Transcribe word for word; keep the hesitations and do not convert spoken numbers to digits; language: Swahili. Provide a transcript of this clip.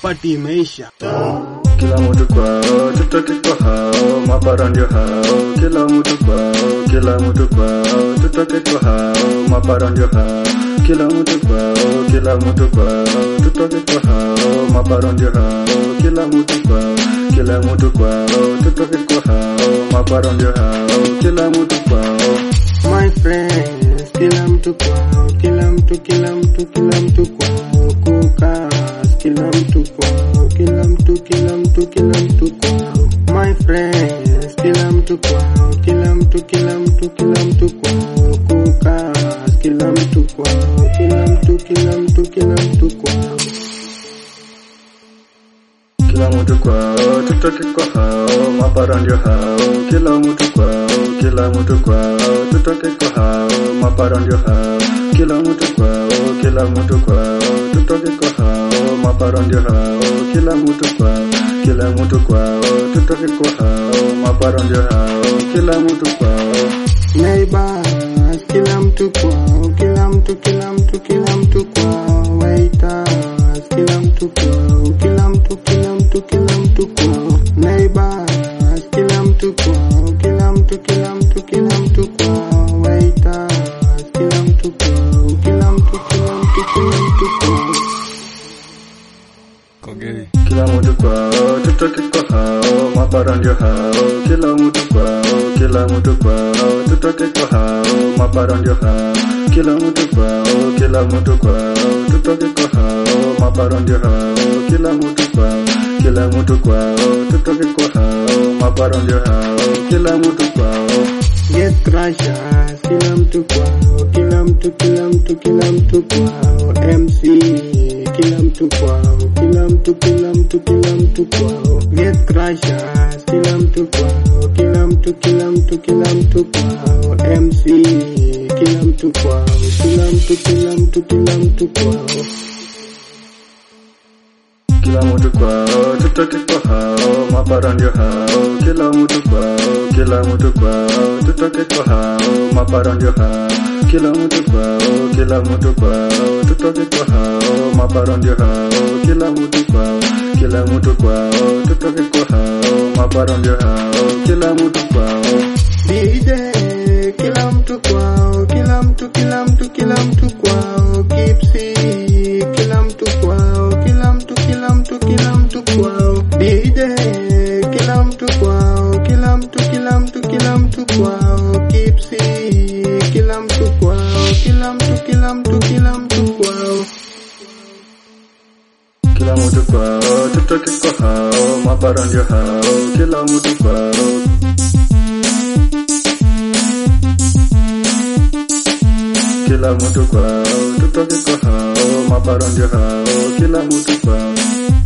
party imeisha. Kila mtu kwao, tutoke kwa hao, mapara ndio hao. Kila mtu kwao, kila mtu kwao, tutoke kwa hao, mapara ndio hao. Kila mtu kwao, kila mtu kwao, tutoke kwa hao, mapara ndio hao. Kila mtu kwao, kila mtu kwao, tutoke kwa hao, mapara ndio hao. Kila mtu kwao. My friends, kila mtu kwao, kila mtu, kila mtu, kila mtu kwao, kukas, kila mtu kwao, kila mtu, kila mtu, kila mtu kwao. My friends, kila mtu kwao, kila mtu, kila mtu, kila mtu kwao, kukas, kila mtu kwao, kila mtu, kila mtu, kila mtu kwao. Kila mtu kwao, tutoke kwa hao, mapara ndio hao. Kila mtu kwao, kila mtu kwao, tutoke kwa hao, mapara ndio hao. Kila mtu kwao, kila mtu kwao, tutoke kwa hao, mapara ndio hao. Kila mtu kwao, kila mtu kwao, tutoke kwa hao, mapara ndio hao. Kila mtu kwao. Neighbors, kila mtu kwao, kila mtu, kila mtu, kila mtu kwao. Waiters, kila mtu kwao, kila mtu, kila mtu, kila mtu kwao. Neighbors, kila mtu kwao, kila mtu, kila mtu, kila mtu kwao. Waiters, kila mtu kwao, kila mtu, kila mtu, kila mtu kwao. Kogei. Kila mtu kwao, tutoke kwa hao, mapara ndio hao. Kila mtu kwao, kila mtu kwao, tutoke kwa hao, mapara ndio hao. Kila mtu kwao, kila mtu kwao, tutoke kwa hao, mapara ndio hao. Kila mtu kwao, kila mtu kwao, tutoke kwa hao, mapara ndio hao. Kila mtu kwao. Get crashers, kila mtu kwao, kila mtu, kila mtu, kila mtu kwao. M C, kila mtu kwao, kila mtu, kila mtu, kila mtu kwao. Get crashers, kila mtu kwao, kila mtu, kila mtu, kila mtu kwao. M C, kila mtu kwao, kila mtu, kila mtu, kila mtu kwao. Kila mtu kwao, tutoke kwa hao, mapara ndio hao. Kila mtu kwao, kila mtu kwao, tutoke kwa hao, mapara ndio hao. Kila mtu kwao, kila mtu kwao, tutoke kwa hao, mapara ndio hao. Kila mtu kwao, kila mtu kwao, tutoke kwa hao, mapara ndio hao. Kila mtu kwao. D J, kila mtu kwao, kila mtu, kila mtu, kila mtu kwao. Kipsi, kila mtu kwao, kila mtu, kila mtu, kila mtu kwao. D J, kila mtu kwao, kila mtu, kila mtu, kila mtu kwao. Kipsi, kila mtu kwao, kila mtu, kila mtu, kila mtu kwao. Kila mtu kwao, tutoke kwa hao, mapara ndio hao. Kila mtu kwao. Kila mtu kwao, tutoke kwa hao, mapara ndio hao. Kila mtu kwao.